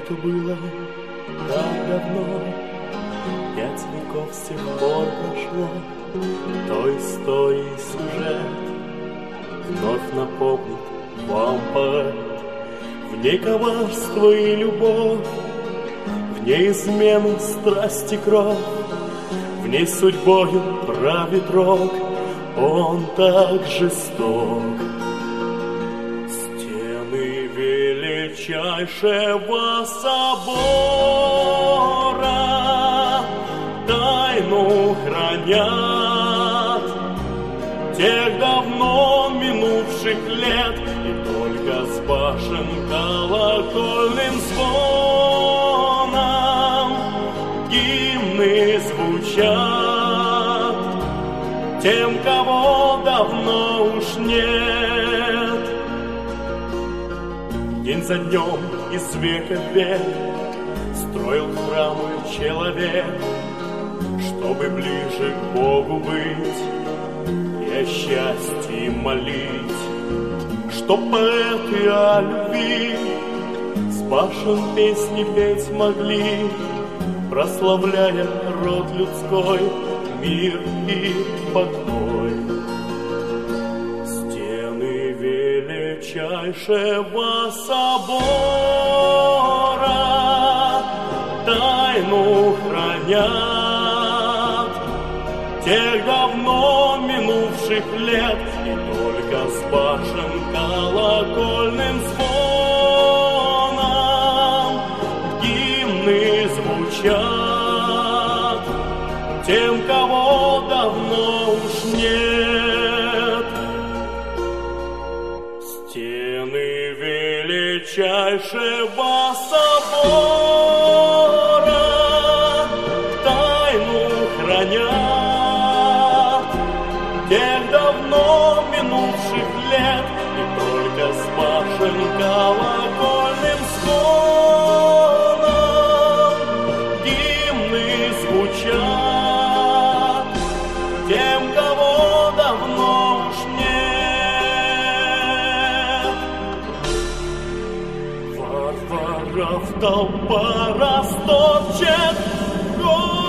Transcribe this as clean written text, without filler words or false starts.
Это было так давно, 5 веков с тех пор прошло. Той истории сюжет вновь напомнит вам поэт. В ней коварство и любовь, в ней измена, страсть и кровь, в ней судьбою правит рок, он так жесток. Стены величайшего собора тайну хранят тех давно минувших лет, и только с башен колокольным звоном гимны звучат тем, кого давно уж нет. День за днем из века в век строил храмы человек, чтобы ближе к Богу быть и о счастье молить, чтоб поэты о любви с башен песни петь могли, прославляя род людской, мир и покой. Стены величайшего собора тайну хранят тех давно минувших лет, и только с башен колокольным звоном гимны звучат тем, кого давно уж нет. Стены величайшего собора тайну хранят тех давно минувших лет, и только с башен колокольным звоном гимны звучат тем, кого давно уж нет. Варваров толпа растопчет город.